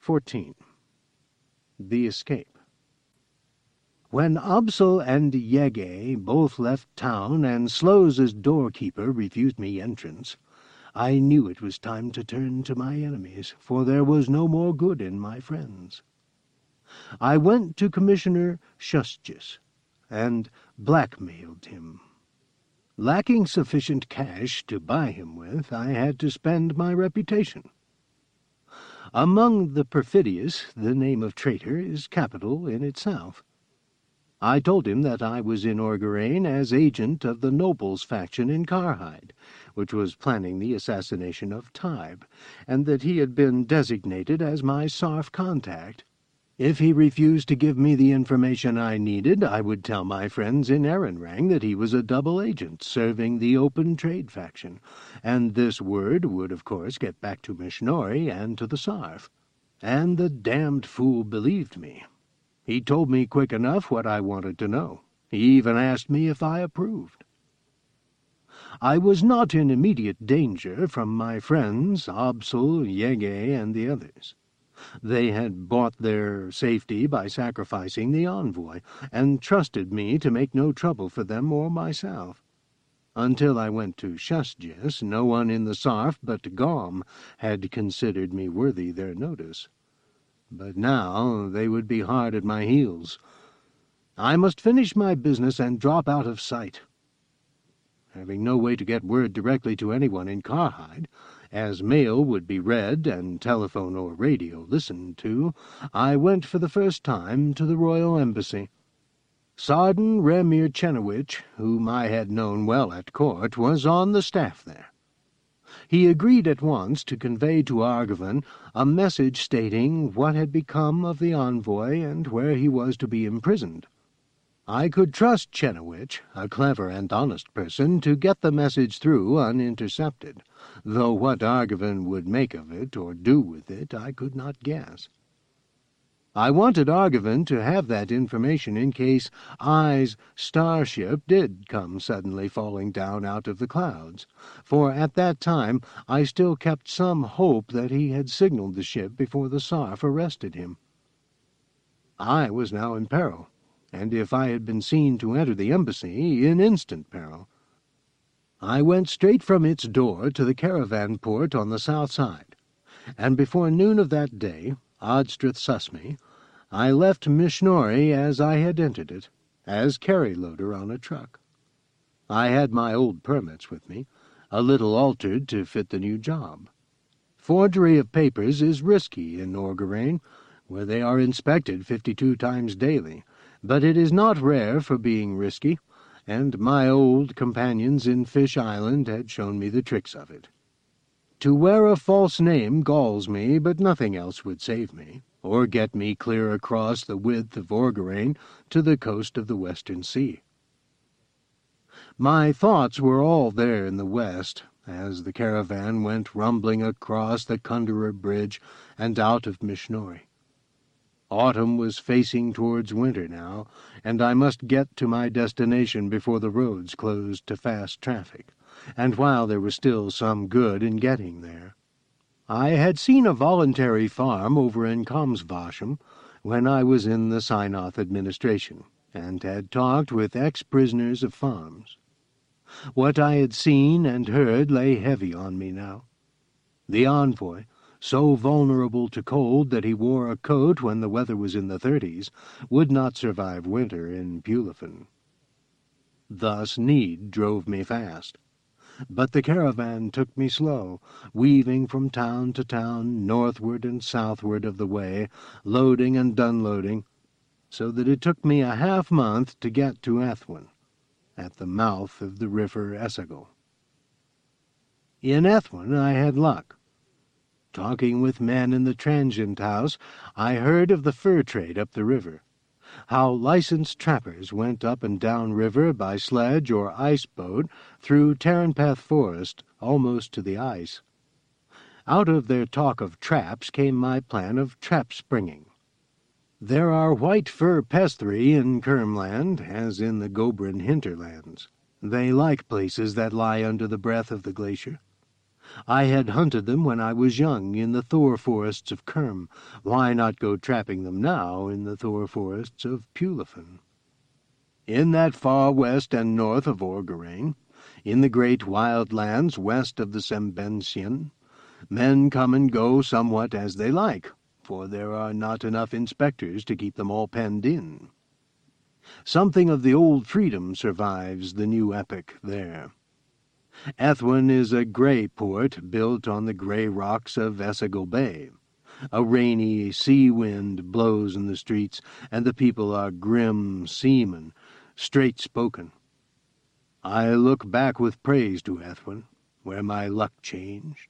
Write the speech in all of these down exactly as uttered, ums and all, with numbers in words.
fourteen. The Escape. When Absol and Yege both left town and Slows's doorkeeper refused me entrance, I knew it was time to turn to my enemies, for there was no more good in my friends. I went to Commissioner Shusgis and blackmailed him. Lacking sufficient cash to buy him with, I had to spend my reputation. Among the perfidious, the name of traitor is capital in itself. I told him that I was in Orgarain as agent of the nobles faction in Karhide, which was planning the assassination of Tybe, and that he had been designated as my Sarf contact. If he refused to give me the information I needed, I would tell my friends in Erenrang that he was a double agent serving the Open Trade faction, and this word would, of course, get back to Mishnori and to the Sarf. And the damned fool believed me. He told me quick enough what I wanted to know. He even asked me if I approved. I was not in immediate danger from my friends, Absol, Yege, and the others. They had bought their safety by sacrificing the envoy, and trusted me to make no trouble for them or myself. Until I went to Shusgis, no one in the Sarf but Gom had considered me worthy their notice. But now they would be hard at my heels. I must finish my business and drop out of sight. Having no way to get word directly to anyone in Karhide, as mail would be read and telephone or radio listened to, I went for the first time to the royal embassy. Sardan Remir Chenowich, whom I had known well at court, was on the staff there. He agreed at once to convey to Argivan a message stating what had become of the envoy and where he was to be imprisoned. I could trust Chenowich, a clever and honest person, to get the message through unintercepted, though what Argivan would make of it or do with it I could not guess. I wanted Argivan to have that information in case I's starship did come suddenly falling down out of the clouds, for at that time I still kept some hope that he had signaled the ship before the Sarf arrested him. I was now in peril, and if I had been seen to enter the embassy, in instant peril. I went straight from its door to the caravan port on the south side, and before noon of that day, Odstrith Susmi, I left Mishnori as I had entered it, as carry-loader on a truck. I had my old permits with me, a little altered to fit the new job. Forgery of papers is risky in Orgarain, where they are inspected fifty-two times daily, but it is not rare for being risky, and my old companions in Fish Island had shown me the tricks of it. To wear a false name galls me, but nothing else would save me, or get me clear across the width of Orgarain to the coast of the Western Sea. My thoughts were all there in the west, as the caravan went rumbling across the Kundera Bridge and out of Mishnori. Autumn was facing towards winter now, and I must get to my destination before the roads closed to fast traffic, and while there was still some good in getting there. I had seen a voluntary farm over in Kamsvasham when I was in the Synoth administration, and had talked with ex-prisoners of farms. What I had seen and heard lay heavy on me now. The envoy, so vulnerable to cold that he wore a coat when the weather was in the thirties, would not survive winter in Pulafin. Thus need drove me fast. But the caravan took me slow, weaving from town to town, northward and southward of the way, loading and unloading, so that it took me a half-month to get to Ethwin, at the mouth of the river Essegal. In Ethwin I had luck. Talking with men in the transient house, I heard of the fur trade up the river, how licensed trappers went up and down river by sledge or ice boat through Taranpath forest almost to the ice. Out of their talk of traps came my plan of trap-springing. There are white fur pestry in Kermland, as in the Gobrin hinterlands. They like places that lie under the breath of the glacier. I had hunted them when I was young in the Thor forests of Kerm. Why not go trapping them now in the Thor forests of Pulafin? In that far west and north of Orgarain, in the great wild lands west of the Sembensian, men come and go somewhat as they like, for there are not enough inspectors to keep them all penned in. Something of the old freedom survives the new epoch there. Ethwen is a grey port built on the grey rocks of Essagal Bay. A rainy sea wind blows in the streets, and the people are grim seamen, straight-spoken. I look back with praise to Ethwen, where my luck changed.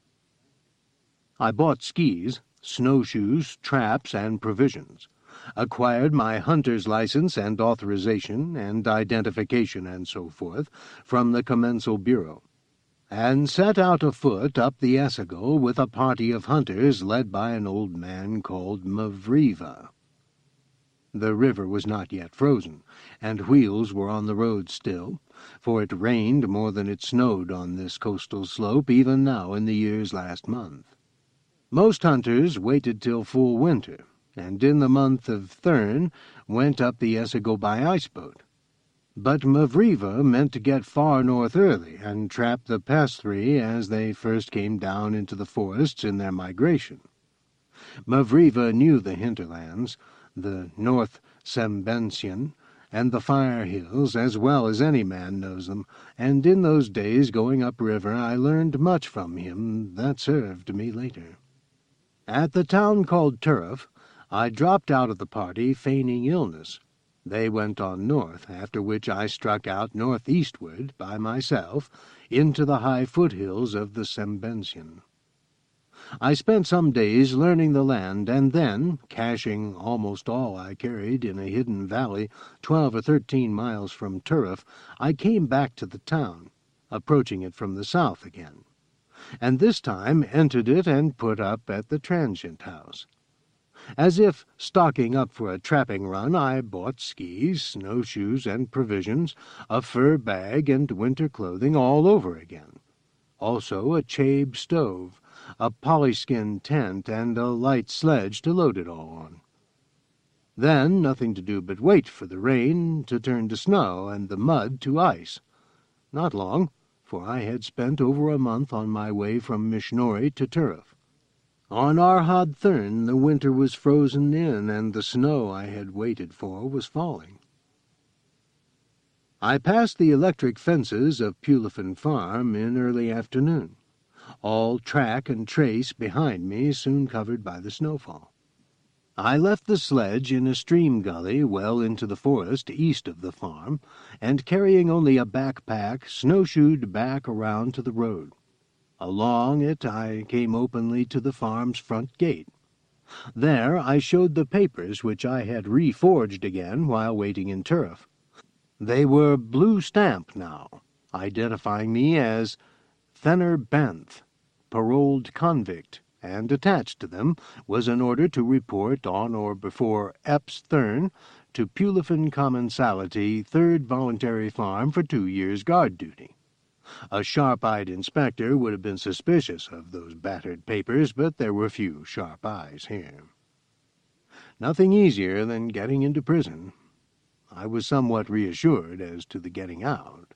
I bought skis, snowshoes, traps, and provisions, acquired my hunter's license and authorization and identification and so forth from the Commensal Bureau, and set out afoot up the Essagal with a party of hunters led by an old man called Mavriva. The river was not yet frozen, and wheels were on the road still, for it rained more than it snowed on this coastal slope even now in the year's last month. Most hunters waited till full winter, and in the month of Thurn went up the Essagal by iceboat. But Mavriva meant to get far north early and trap the Pastri as they first came down into the forests in their migration. Mavriva knew the hinterlands, the North Sembensian, and the Fire Hills as well as any man knows them, and in those days going up river I learned much from him that served me later. At the town called Turf, I dropped out of the party, feigning illness. They went on north, after which I struck out northeastward by myself into the high foothills of the Sembensian. I spent some days learning the land, and then, caching almost all I carried in a hidden valley twelve or thirteen miles from Turf, I came back to the town, approaching it from the south again, and this time entered it and put up at the transient house. As if stocking up for a trapping run, I bought skis, snowshoes, and provisions, a fur bag and winter clothing all over again, also a chabe stove, a polyskin tent, and a light sledge to load it all on. Then nothing to do but wait for the rain to turn to snow and the mud to ice. Not long, for I had spent over a month on my way from Mishnori to Turf. On Arhad Thurn the winter was frozen in, and the snow I had waited for was falling. I passed the electric fences of Pulafin Farm in early afternoon, all track and trace behind me soon covered by the snowfall. I left the sledge in a stream gully well into the forest east of the farm, and carrying only a backpack, snowshoed back around to the road. Along it I came openly to the farm's front gate. There I showed the papers which I had reforged again while waiting in Turf. They were blue stamped now, identifying me as Fenner Banth, paroled convict, and attached to them was an order to report on or before Epps Thurn to Pulafin Commensality, third Voluntary Farm for two years' guard duty. A sharp-eyed inspector would have been suspicious of those battered papers, but there were few sharp eyes here. Nothing easier than getting into prison. I was somewhat reassured as to the getting out.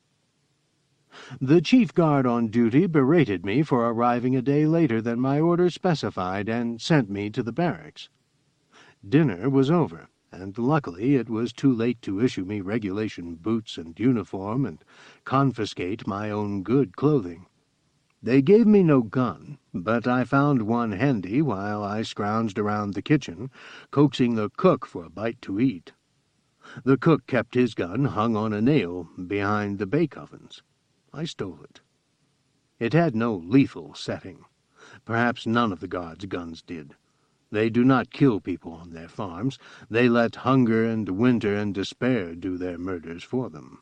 The chief guard on duty berated me for arriving a day later than my order specified and sent me to the barracks. Dinner was over, and luckily it was too late to issue me regulation boots and uniform and confiscate my own good clothing. They gave me no gun, but I found one handy while I scrounged around the kitchen, coaxing the cook for a bite to eat. The cook kept his gun hung on a nail behind the bake-ovens. I stole it. It had no lethal setting. Perhaps none of the guards' guns did. They do not kill people on their farms. They let hunger and winter and despair do their murders for them.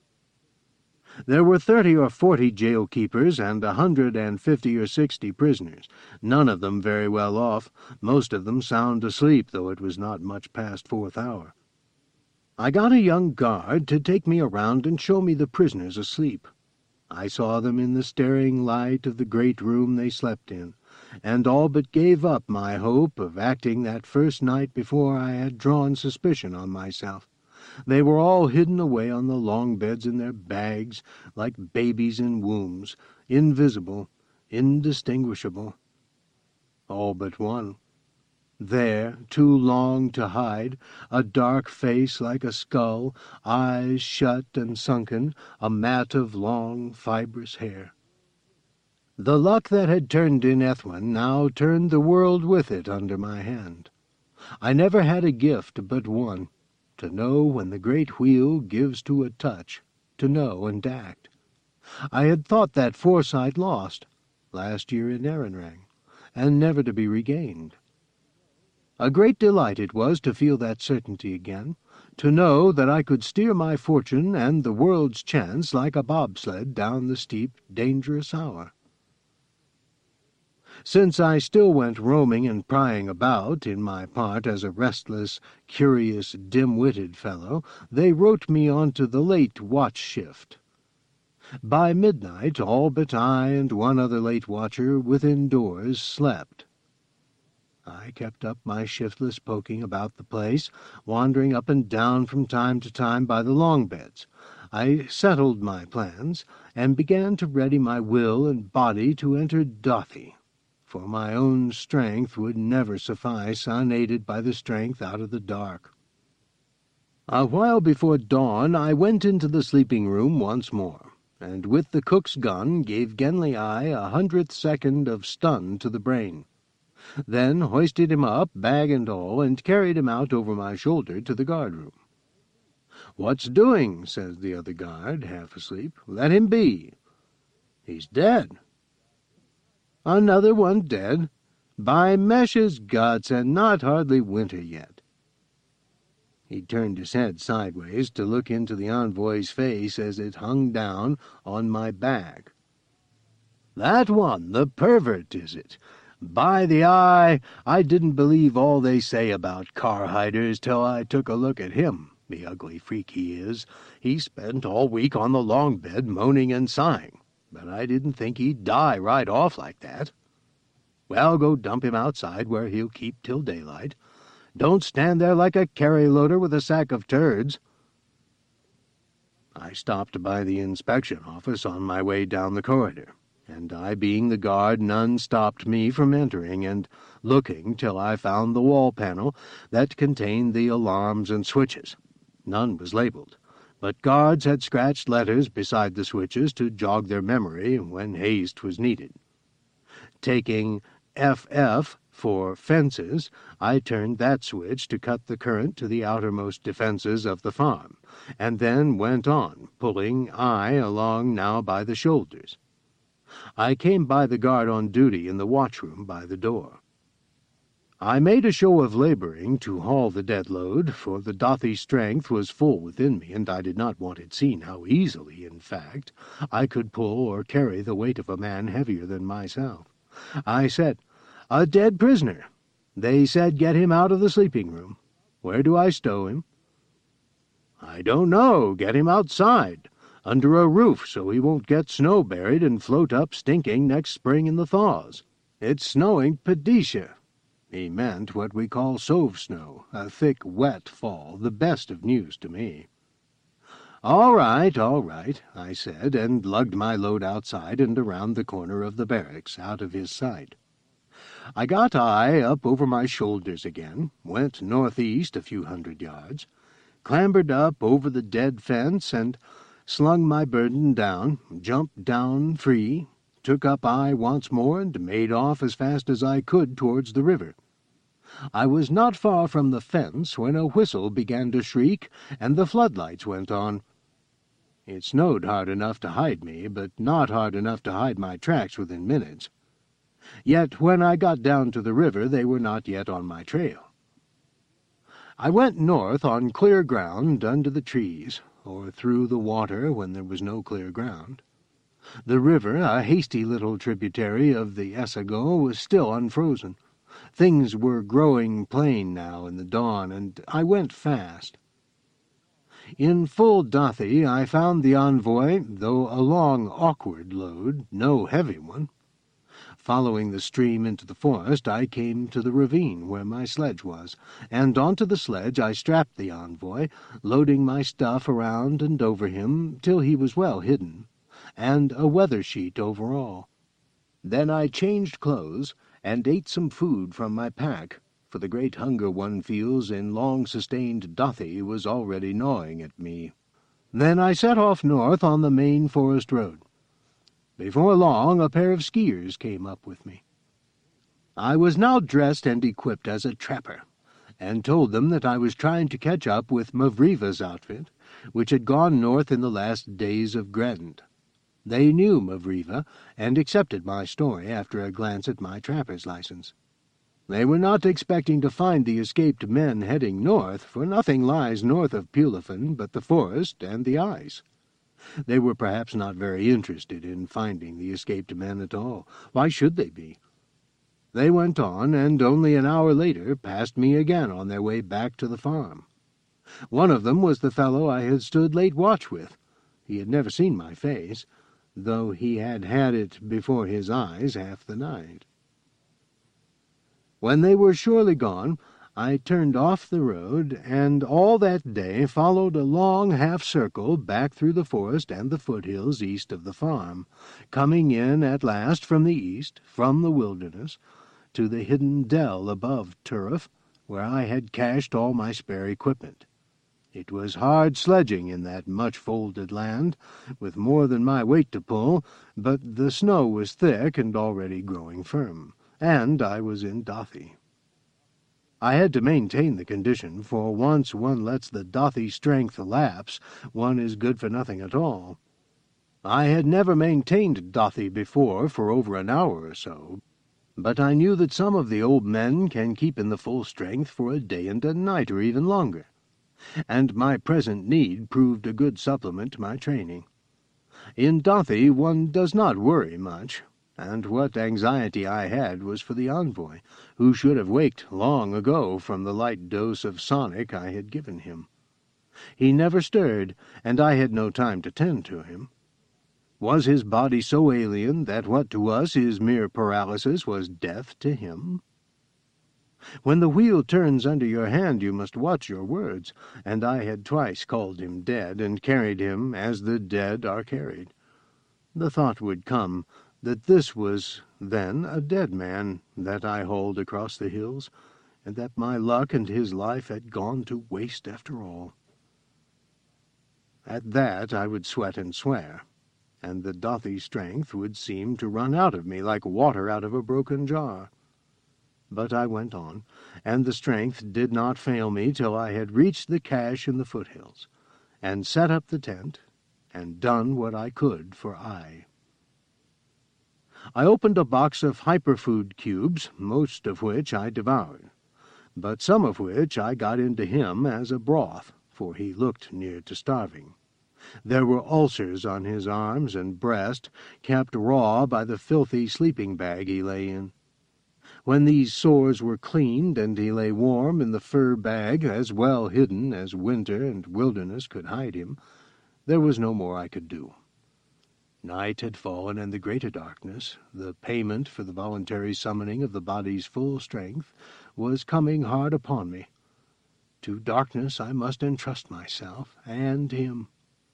There were thirty or forty jail-keepers and a hundred and fifty or sixty prisoners, none of them very well off, most of them sound asleep, though it was not much past fourth hour. I got a young guard to take me around and show me the prisoners asleep. I saw them in the staring light of the great room they slept in, and all but gave up my hope of acting that first night before I had drawn suspicion on myself. They were all hidden away on the long beds in their bags, like babies in wombs, invisible, indistinguishable. All but one. There, too long to hide, a dark face like a skull, eyes shut and sunken, a mat of long, fibrous hair. The luck that had turned in Ethwen now turned the world with it under my hand. I never had a gift but one, to know when the great wheel gives to a touch, to know and act. I had thought that foresight lost, last year in Ehrenrang, and never to be regained. A great delight it was to feel that certainty again, to know that I could steer my fortune and the world's chance like a bobsled down the steep, dangerous hour. Since I still went roaming and prying about in my part as a restless, curious, dim-witted fellow, they wrote me on to the late watch shift. By midnight all but I and one other late watcher within doors slept. I kept up my shiftless poking about the place, wandering up and down from time to time by the long beds. I settled my plans, and began to ready my will and body to enter Dothy, for my own strength would never suffice unaided by the strength out of the dark. A while before dawn I went into the sleeping-room once more, and with the cook's gun gave Genly Eye a hundredth second of stun to the brain. Then hoisted him up, bag and all, and carried him out over my shoulder to the guard-room. "What's doing?" says the other guard, half asleep. "Let him be." "He's dead." "Another one dead? By Mesh's guts, and not hardly winter yet." He turned his head sideways to look into the envoy's face as it hung down on my back. "That one, the pervert, is it? By the eye, I didn't believe all they say about car-hiders till I took a look at him, the ugly freak he is. He spent all week on the long bed moaning and sighing, but I didn't think he'd die right off like that. Well, go dump him outside where he'll keep till daylight. Don't stand there like a carry-loader with a sack of turds." I stopped by the inspection office on my way down the corridor, and I being the guard, none stopped me from entering and looking till I found the wall panel that contained the alarms and switches. None was labelled, but guards had scratched letters beside the switches to jog their memory when haste was needed. Taking F F for fences, I turned that switch to cut the current to the outermost defences of the farm, and then went on, pulling I along now by the shoulders. I came by the guard on duty in the watchroom by the door. I made a show of labouring to haul the dead load, for the Dothy strength was full within me, and I did not want it seen how easily, in fact, I could pull or carry the weight of a man heavier than myself. I said, "A dead prisoner." They said, "Get him out of the sleeping-room." "Where do I stow him?" "I don't know. Get him outside, under a roof, so he won't get snow-buried and float up stinking next spring in the thaws. It's snowing Padisha." He meant what we call sove snow, a thick, wet fall, the best of news to me. "All right, all right," I said, and lugged my load outside and around the corner of the barracks, out of his sight. I got I up over my shoulders again, went northeast a few hundred yards, clambered up over the dead fence, and slung my burden down, jumped down free, took up I once more, and made off as fast as I could towards the river. I was not far from the fence when a whistle began to shriek, and the floodlights went on. It snowed hard enough to hide me, but not hard enough to hide my tracks within minutes. Yet when I got down to the river they were not yet on my trail. I went north on clear ground under the trees, or through the water when there was no clear ground. The river, a hasty little tributary of the Essegal, was still unfrozen. Things were growing plain now in the dawn, and I went fast. In full Dathi I found the envoy, though a long, awkward load, no heavy one. Following the stream into the forest, I came to the ravine where my sledge was, and onto the sledge I strapped the envoy, loading my stuff around and over him till he was well hidden, and a weather sheet over all. Then I changed clothes, and ate some food from my pack, for the great hunger one feels in long-sustained Dathi was already gnawing at me. Then I set off north on the main forest road. Before long a pair of skiers came up with me. I was now dressed and equipped as a trapper, and told them that I was trying to catch up with Mavriva's outfit, which had gone north in the last days of Grend. They knew Mavriva, and accepted my story after a glance at my trapper's license. They were not expecting to find the escaped men heading north, for nothing lies north of Pulafin but the forest and the ice. They were perhaps not very interested in finding the escaped men at all. Why should they be? They went on, and only an hour later passed me again on their way back to the farm. One of them was the fellow I had stood late watch with. He had never seen my face, though he had had it before his eyes half the night. When they were surely gone, I turned off the road, and all that day followed a long half-circle back through the forest and the foothills east of the farm, coming in at last from the east, from the wilderness, to the hidden dell above Turf, where I had cached all my spare equipment. It was hard sledging in that much-folded land, with more than my weight to pull, but the snow was thick and already growing firm, and I was in Dathi. I had to maintain the condition, for once one lets the Dathi strength lapse, one is good for nothing at all. I had never maintained Dathi before for over an hour or so, but I knew that some of the old men can keep in the full strength for a day and a night or even longer, and my present need proved a good supplement to my training. In Dathi one does not worry much, and what anxiety I had was for the envoy, who should have waked long ago from the light dose of sonic I had given him. He never stirred, and I had no time to tend to him. Was his body so alien that what to us is mere paralysis was death to him? When the wheel turns under your hand you must watch your words, and I had twice called him dead, and carried him as the dead are carried. The thought would come that this was then a dead man that I hauled across the hills, and that my luck and his life had gone to waste after all. At that I would sweat and swear, and the Dathi strength would seem to run out of me like water out of a broken jar. But I went on, and the strength did not fail me till I had reached the cache in the foothills, and set up the tent, and done what I could for Ai. I opened a box of hyperfood cubes, most of which I devoured, but some of which I got into him as a broth, for he looked near to starving. There were ulcers on his arms and breast, kept raw by the filthy sleeping bag he lay in. When these sores were cleaned and he lay warm in the fur bag, as well hidden as winter and wilderness could hide him, there was no more I could do. Night had fallen, and the greater darkness, the payment for the voluntary summoning of the body's full strength, was coming hard upon me. To darkness I must entrust myself, and him.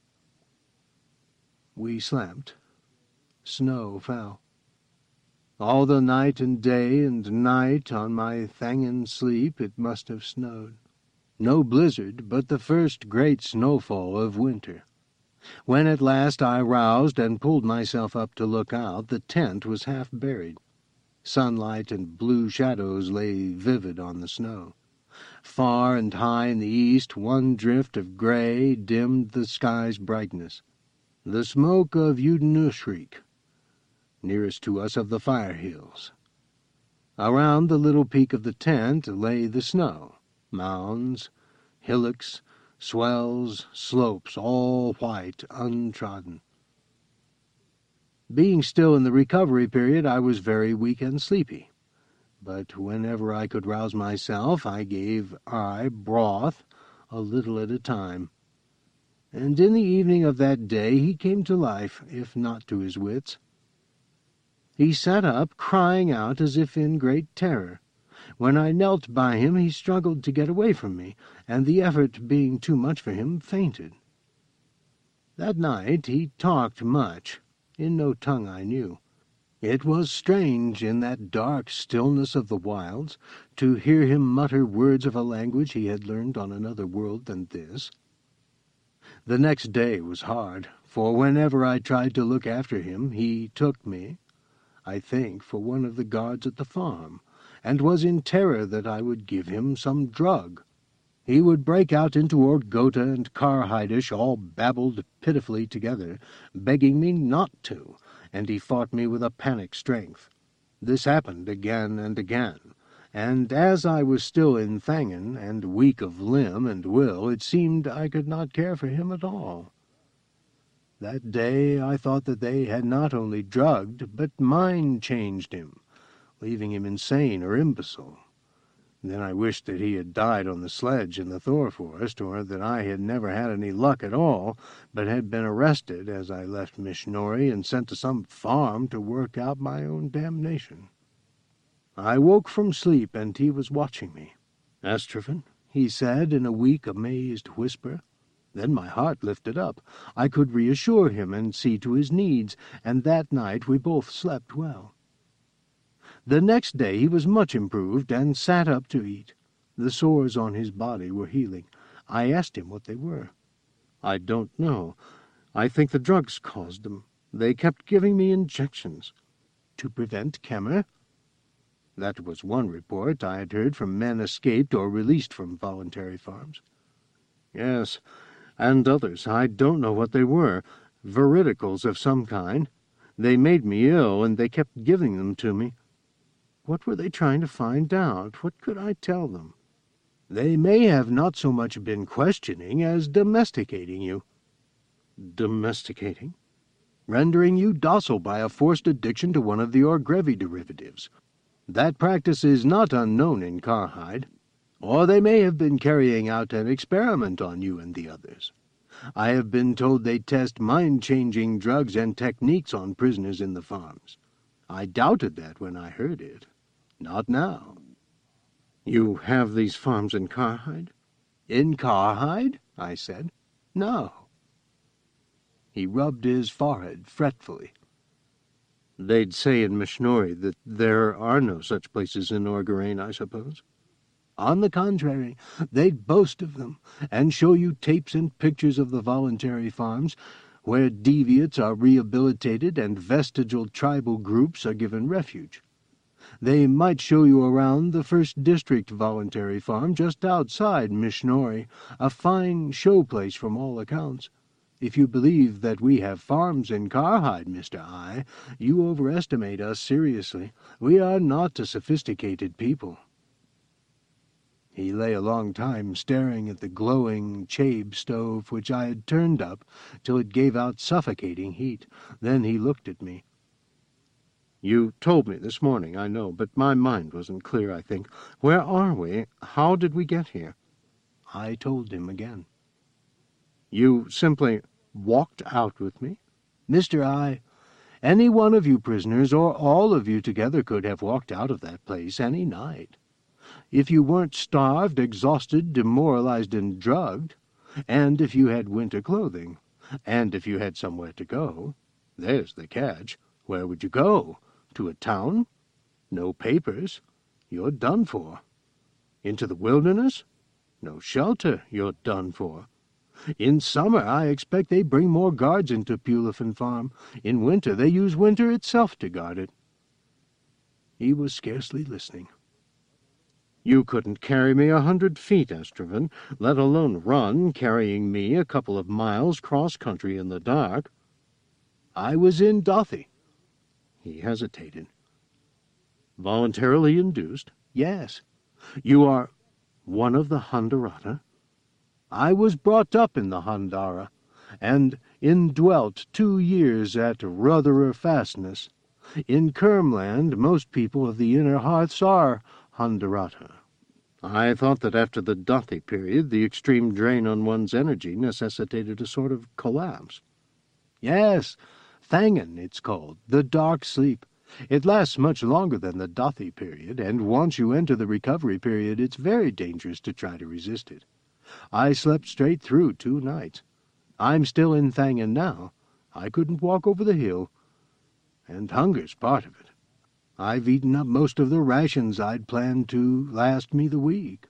We slept. Snow fell. All the night and day and night on my Thangan sleep it must have snowed. No blizzard, but the first great snowfall of winter. When at last I roused and pulled myself up to look out, the tent was half buried. Sunlight and blue shadows lay vivid on the snow. Far and high in the east one drift of grey dimmed the sky's brightness. The smoke of Udnushrik, nearest to us of the fire hills. Around the little peak of the tent lay the snow, mounds, hillocks, swells, slopes, all white, untrodden. Being still in the recovery period, I was very weak and sleepy, but whenever I could rouse myself, I gave I broth a little at a time. and in the evening of that day he came to life, if not to his wits. He sat up, crying out as if in great terror. When I knelt by him he struggled to get away from me, and the effort being too much for him, fainted. That night he talked much, in no tongue I knew. It was strange, in that dark stillness of the wilds, to hear him mutter words of a language he had learned on another world than this. The next day was hard, for whenever I tried to look after him, he took me, I think, for one of the guards at the farm, and was in terror that I would give him some drug. He would break out into Orgota and Karhaidish, all babbled pitifully together, begging me not to, and he fought me with a panic strength. This happened again and again, and as I was still in Thangan, and weak of limb and will, it seemed I could not care for him at all. That day I thought that they had not only drugged, but mind-changed him, leaving him insane or imbecile. Then I wished that he had died on the sledge in the Thor forest, or that I had never had any luck at all, but had been arrested as I left Mishnori and sent to some farm to work out my own damnation. I woke from sleep, and he was watching me. "Astrophin," he said in a weak, amazed whisper. Then my heart lifted up. I could reassure him and see to his needs, and that night we both slept well. The next day he was much improved, and sat up to eat. The sores on his body were healing. I asked him what they were. "I don't know. I think the drugs caused them. They kept giving me injections." "To prevent Kemmer?" That was one report I had heard from men escaped or released from voluntary farms. "Yes, and others. I don't know what they were. Veridicals of some kind. They made me ill, and they kept giving them to me." What were they trying to find out? What could I tell them? "They may have not so much been questioning as domesticating you." "Domesticating?" "Rendering you docile by a forced addiction to one of the Orgrevi derivatives. That practice is not unknown in Karhide. Or they may have been carrying out an experiment on you and the others. I have been told they test mind-changing drugs and techniques on prisoners in the farms. I doubted that when I heard it. Not now." "You have these farms in Karhide?" "In Karhide?" I said. "No." He rubbed his forehead fretfully. "They'd say in Mishnori that there are no such places in Orgarain, I suppose?" "On the contrary, they'd boast of them, and show you tapes and pictures of the voluntary farms, where deviates are rehabilitated and vestigial tribal groups are given refuge. They might show you around the first district voluntary farm just outside Mishnori, a fine show place from all accounts. If you believe that we have farms in Karhide, Mister I, you overestimate us seriously. We are not a sophisticated people." He lay a long time staring at the glowing chabe stove which I had turned up till it gave out suffocating heat. Then he looked at me. "You told me this morning, I know, but my mind wasn't clear, I think. Where are we? How did we get here?" I told him again. "You simply walked out with me?" "Mister I, any one of you prisoners, or all of you together, could have walked out of that place any night. If you weren't starved, exhausted, demoralized, and drugged, and if you had winter clothing, and if you had somewhere to go. There's the catch. Where would you go? To a town? No papers. You're done for. Into the wilderness? No shelter. You're done for. In summer I expect they bring more guards into Pulafin Farm. In winter they use winter itself to guard it." He was scarcely listening. "You couldn't carry me a hundred feet, Astrovin, let alone run, carrying me a couple of miles cross-country in the dark." "I was in Dothi." He hesitated. "Voluntarily induced?" "Yes." "You are one of the Handarata?" "I was brought up in the Handara, and indwelt two years at Rotherer Fastness. In Kermland most people of the inner hearths are Handarata." I thought that after the Dathi period, the extreme drain on one's energy necessitated a sort of collapse. Yes, Thangen, it's called, the dark sleep. It lasts much longer than the Dathi period, and once you enter the recovery period, it's very dangerous to try to resist it. I slept straight through two nights. I'm still in Thangen now. I couldn't walk over the hill. And hunger's part of it. I've eaten up most of the rations I'd planned to last me the week.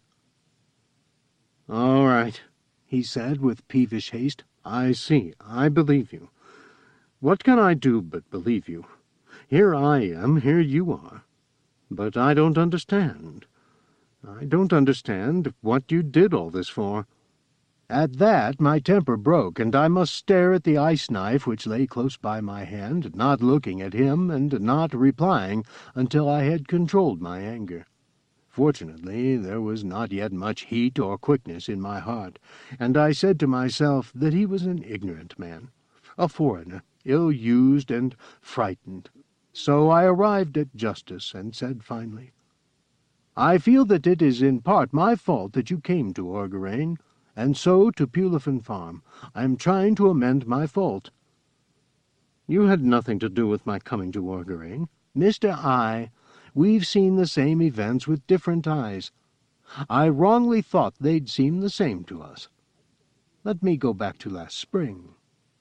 All right, he said with peevish haste. I see. I believe you. What can I do but believe you? Here I am, here you are. But I don't understand. I don't understand what you did all this for. At that my temper broke, and I must stare at the ice-knife which lay close by my hand, not looking at him and not replying until I had controlled my anger. Fortunately, there was not yet much heat or quickness in my heart, and I said to myself that he was an ignorant man, a foreigner, ill-used and frightened. So I arrived at justice and said finally, "I feel that it is in part my fault that you came to Orgarain, and so to Pulafin Farm. I am trying to amend my fault." "You had nothing to do with my coming to Orgarain." "Mister I, we've seen the same events with different eyes. I wrongly thought they'd seem the same to us. Let me go back to last spring.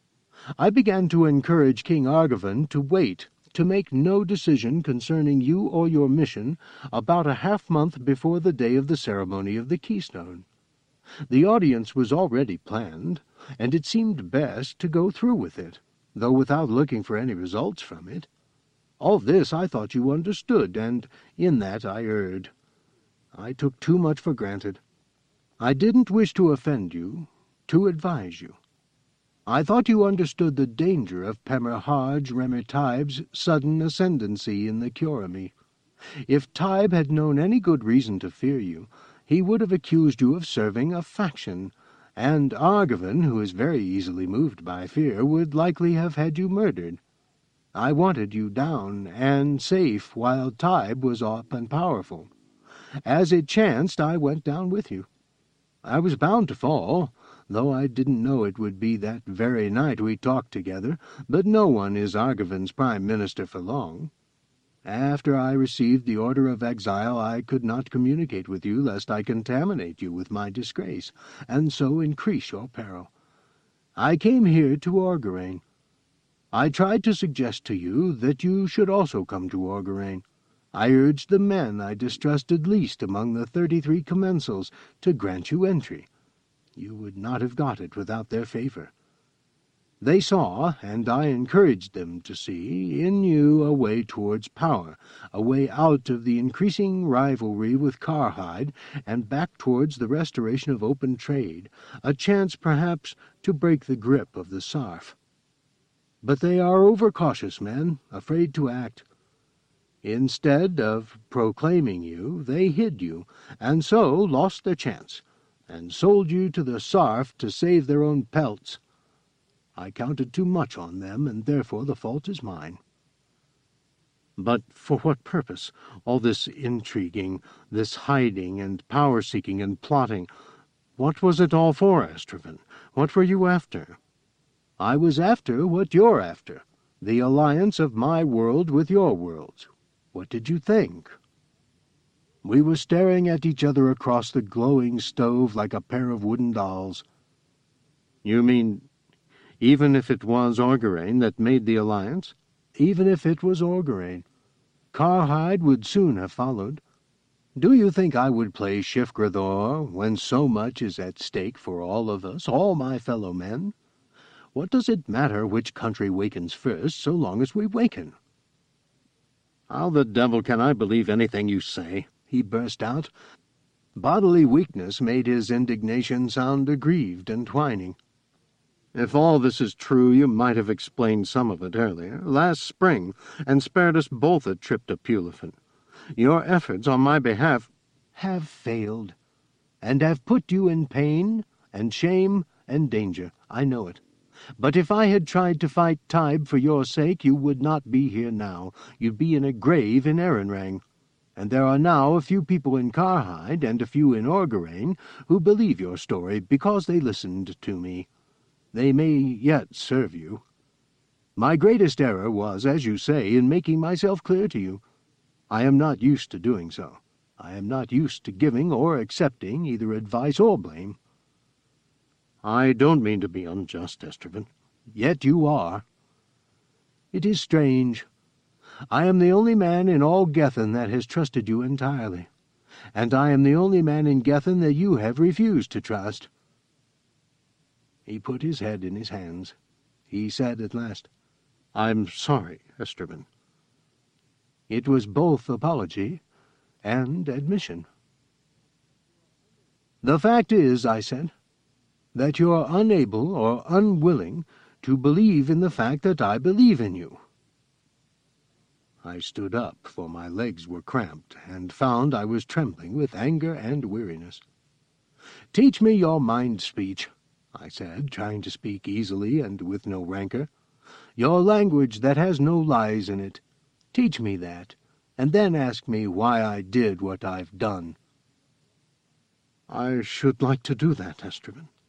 I began to encourage King Argivan to wait, to make no decision concerning you or your mission about a half-month before the day of the ceremony of the keystone. The audience was already planned, and it seemed best to go through with it, though without looking for any results from it. All this I thought you understood, and in that I erred. I took too much for granted. I didn't wish to offend you, to advise you. I thought you understood the danger of Pemerhaj Remertaib's sudden ascendancy in the Curami. If Taib had known any good reason to fear you, he would have accused you of serving a faction, and Argivan, who is very easily moved by fear, would likely have had you murdered. I wanted you down and safe while Taib was up and powerful. As it chanced, I went down with you. I was bound to fall, though I didn't know it would be that very night we talked together, but no one is Argivan's prime minister for long. After I received the order of exile, I could not communicate with you, lest I contaminate you with my disgrace, and so increase your peril. I came here to Orgarain. I tried to suggest to you that you should also come to Orgarain. I urged the men I distrusted least among the thirty-three commensals to grant you entry. You would not have got it without their favor. They saw, and I encouraged them to see, in you a way towards power, a way out of the increasing rivalry with Karhide, and back towards the restoration of open trade, a chance perhaps to break the grip of the Sarf. But they are overcautious men, afraid to act. Instead of proclaiming you, they hid you, and so lost their chance, and sold you to the Sarf to save their own pelts. I counted too much on them, and therefore the fault is mine." "But for what purpose? All this intriguing, this hiding and power-seeking and plotting. What was it all for, Astravan? What were you after?" "I was after what you're after, the alliance of my world with your worlds. What did you think?" We were staring at each other across the glowing stove like a pair of wooden dolls. "You mean, even if it was Orgarain that made the alliance?" "Even if it was Orgarain. Karhide would soon have followed. Do you think I would play Shifgrathor when so much is at stake for all of us, all my fellow men? What does it matter which country wakens first, so long as we waken?" "How the devil can I believe anything you say?" he burst out. Bodily weakness made his indignation sound aggrieved and whining. "If all this is true, you might have explained some of it earlier, last spring, and spared us both a trip to Pulafin. Your efforts on my behalf—" "Have failed, and have put you in pain and shame and danger. I know it. But if I had tried to fight Taib for your sake, you would not be here now. You'd be in a grave in Erenrang. and there are now a few people in Carhide and a few in Orgarain who believe your story because they listened to me. They may yet serve you. My greatest error was, as you say, in making myself clear to you. I am not used to doing so. I am not used to giving or accepting either advice or blame. I don't mean to be unjust, Estervan. Yet you are. It is strange. I am the only man in all Gethin that has trusted you entirely, and I am the only man in Gethin that you have refused to trust. He put his head in his hands. He said at last, "I'm sorry, Estervan." It was both apology and admission. "The fact is," I said, "that you are unable or unwilling to believe in the fact that I believe in you." I stood up, for my legs were cramped, and found I was trembling with anger and weariness. "Teach me your mind-speech," I said, trying to speak easily and with no rancour. "Your language that has no lies in it. Teach me that, and then ask me why I did what I've done." "I should like to do that, Estervan."